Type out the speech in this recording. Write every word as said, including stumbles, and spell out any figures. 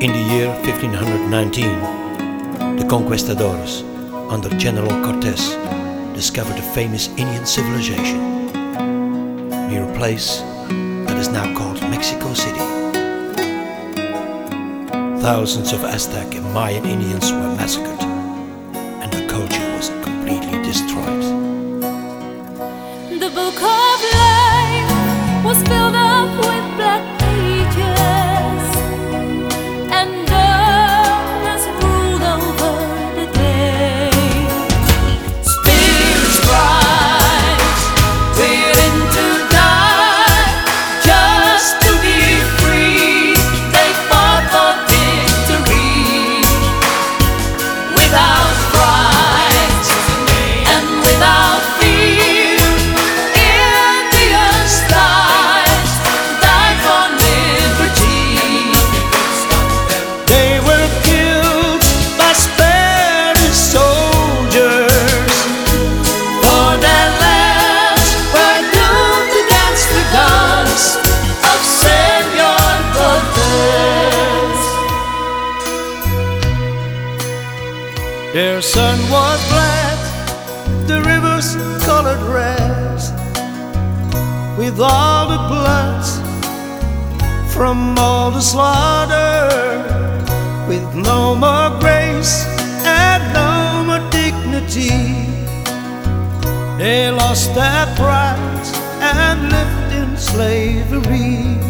In the year fifteen nineteen, the conquistadors under General Cortés discovered a famous Indian civilization near a place that is now called Mexico City. Thousands of Aztec and Mayan Indians were massacred, and their culture was completely destroyed. The book of life was filled up with black pages, and darkness ruled over the day. Spirits rise, willing to die just to be free. They fought for victory without pride and without fear. Indians died, died for liberty. They were killed by Spanish soldiers, For their lands were doomed against the guns of Señor Cortés. their sun was black, the rivers colored red, with all the blood from all the slaughter, with no more grace and no more dignity. They lost their pride and lived in slavery.